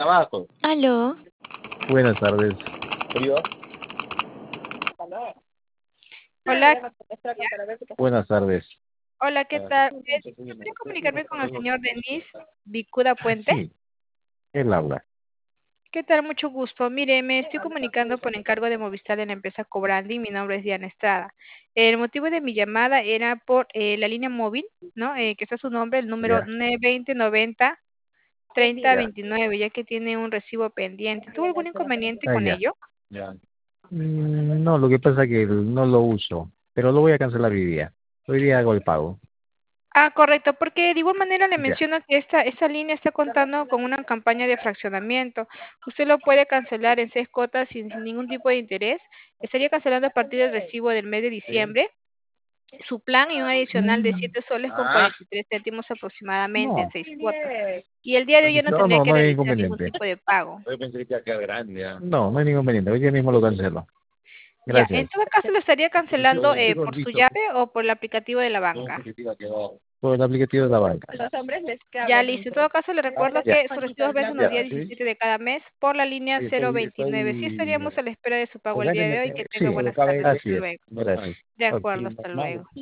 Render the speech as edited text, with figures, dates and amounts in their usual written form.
Aló, Buenas tardes. Hola, Buenas tardes. hola, ¿qué tal? ¿Podría comunicarme con el señor Denis Vicuda Puente? Sí, él habla. ¿Qué tal? Mucho gusto. Mire, me estoy comunicando por encargo de Movistar de la empresa Cobrandi. Mi nombre es Diana Estrada. El motivo de mi llamada era por la línea móvil, ¿no? Que está su nombre, el número Ya, 2090 30 ya. 29, ya que tiene un recibo pendiente. ¿Tuvo algún inconveniente con Ya. ello? No, lo que pasa es que no lo uso, pero lo voy a cancelar hoy día. Hoy día hago el pago. Ah, correcto, porque de igual manera le Ya. menciono que esta línea está contando con una campaña de fraccionamiento. Usted lo puede cancelar en 6 cuotas sin ningún tipo de interés. Estaría cancelando a partir del recibo del mes de diciembre su plan y un adicional de Mm, 7 soles con 43 céntimos aproximadamente en No, 6 cuotas. Y el día de hoy ya no no, tendría no, que no hay realizar ningún inconveniente. tipo de pago. No, no hay ningún inconveniente. Hoy día mismo lo cancelo. Ya, en Gracias. todo caso lo estaría cancelando por su llave o por el aplicativo de la banca. Por el aplicativo de la banca. Ya listo. En todo caso, le recuerdo Ya, que sus recibos vencen los ya. días 17 de cada mes por la línea 029. Sí estaríamos a la espera de su pago el día de hoy. Que tenga Sí, buenas tardes. así Hasta es. luego. Gracias. De Ok. acuerdo, hasta luego.